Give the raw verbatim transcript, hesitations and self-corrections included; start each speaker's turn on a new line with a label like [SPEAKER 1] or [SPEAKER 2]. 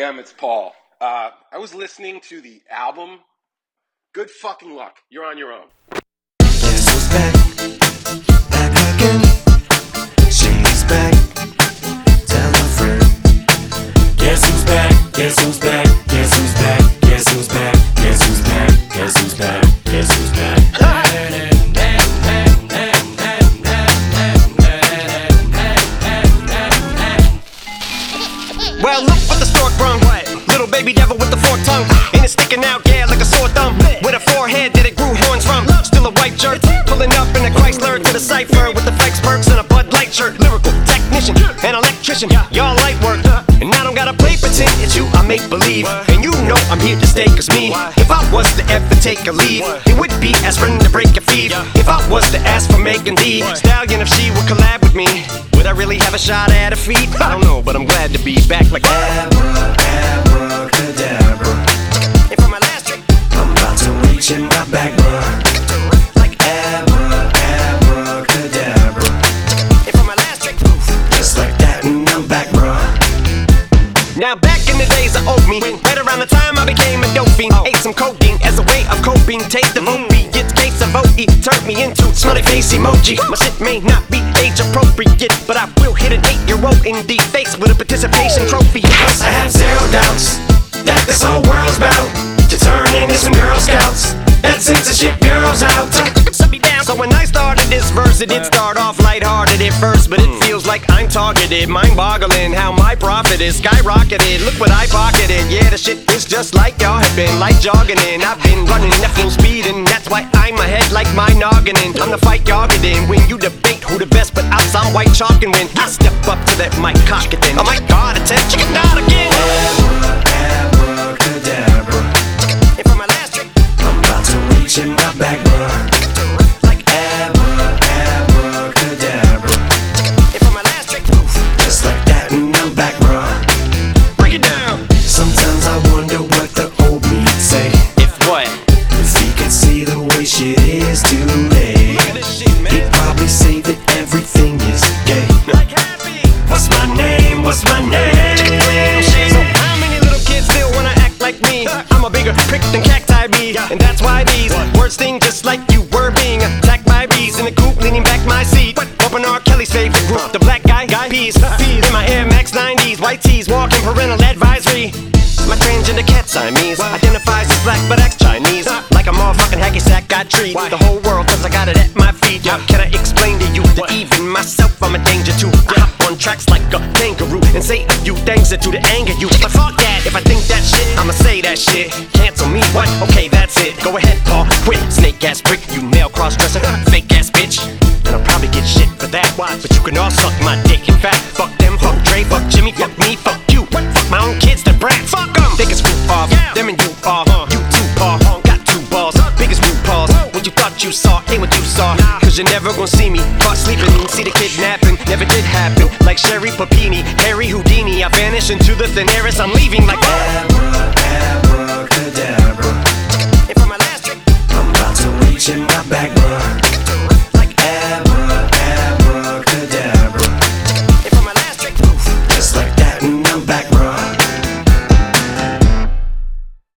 [SPEAKER 1] M, it's Paul. Uh, I was listening to the album. Good fucking luck. You're on your own.
[SPEAKER 2] Guess who's back? Back again. She's back. Tell a friend. Guess who's back? Guess who's back? Guess who's back? Guess who's back? Guess who's back? Guess who's back? Guess who's back?
[SPEAKER 3] Well, look what the stork brung. Little baby devil with the forked tongue. And it's sticking out, yeah, like a sore thumb. With a forehead that it grew horns from. Still a white shirt, pulling up in a Chrysler to the cipher with the fake perks and a Bud Light shirt. Lyrical technician, an electrician, y'all light work. And I don't gotta play pretend, it's you I make believe. And you know I'm here to stay, cause me, if I was to ever take a leave, it would be aspirin to break a feed. If I was to ask for Megan D Stallion, if she would collab with me, would I really have a shot at her feet? I don't know, but I'm glad to be back like
[SPEAKER 2] Abra, abracadabra.
[SPEAKER 3] And for my last trick,
[SPEAKER 2] I'm about to reach in my back, bruh.
[SPEAKER 3] like
[SPEAKER 2] Abra, abracadabra.
[SPEAKER 3] and for my last trick,
[SPEAKER 2] Just like that, and I'm back, bruh.
[SPEAKER 3] now back in the days of old me, right around the time I became a dope fiend, ate some codeine as a way of coping. Taste of opiate, it's case of O E turned me into smiley face emoji. My shit may not be age appropriate, but I will hit an eight-year-old in the face with a participation trophy.
[SPEAKER 2] I have zero doubts that this whole world's bound to turn into some Girl Scouts. That censorship bureau's out.
[SPEAKER 3] Set me down. So when I started this verse, it did start off lighthearted at first, but it feels like I'm targeted. Mind-boggling how my profit is skyrocketed. Look what I pocketed. Yeah, the shit is just like y'all have been, like jogging in. I've been running at full speed, and that's why I'm ahead like my noggin in. I'm the fight y'all get in when you debate who the best, but I'm some white chalk, and when I step up to that mic, cock it then. Oh my God, it's a chicken out again.
[SPEAKER 2] Abra, abracadabra.
[SPEAKER 3] And for my last trick,
[SPEAKER 2] I'm about to reach in my back, bruh.
[SPEAKER 3] like
[SPEAKER 2] Abra, abracadabra.
[SPEAKER 3] and for my last trick,
[SPEAKER 2] Just like that, and I'm back, bruh.
[SPEAKER 3] break it down.
[SPEAKER 2] Sometimes I wonder what the old me'd say
[SPEAKER 3] If what?
[SPEAKER 2] if he could see the way shit is today.
[SPEAKER 3] Look at this shit, man.
[SPEAKER 2] He'd probably say that everything is gay.
[SPEAKER 3] Like happy.
[SPEAKER 2] What's my name? What's my name?
[SPEAKER 3] So how many little kids still wanna act like me? I'm a bigger prick than cacti bee, and that's why these words sting just like you were being attacked by bees in the coop, leaning back my seat. Open R. Kelly's favorite group, the black guy, guy peas. In my Air Max nineties, white tees, walking parental advisory. My transgender cat Siamese identifies as black but acts Chinese. Like a motherfucking hacky sack, got treat the whole world cause I got it at my feet. How can I explain to you that even myself I'm a danger to? I hop on tracks like a kangaroo and say a few things that do to anger you. But fuck that, if I think that shit, I'ma say that shit. Cancel me, what? Okay, that's it. Go ahead, Paul, quit. Snake ass prick, you male cross-dresser, fake ass bitch. And I'll probably get shit for that. But you can all suck my dick. In fact, fuck them, fuck Dre, fuck Jimmy, fuck me, fuck you. Fuck my own kids, the brats. Fuck them. They can screw off, them and you off. You too, Paul, got two balls, biggest new paws. What you thought you saw ain't what you saw. Cause you're never gonna see me caught sleeping. See the kidnapping, never did happen. Like Sherry Papini, Harry Houdini, I vanish into the thin air as I'm leaving like
[SPEAKER 2] Abra, abracadabra.
[SPEAKER 3] And for my last trick,
[SPEAKER 2] I'm about to reach in my back, bruh.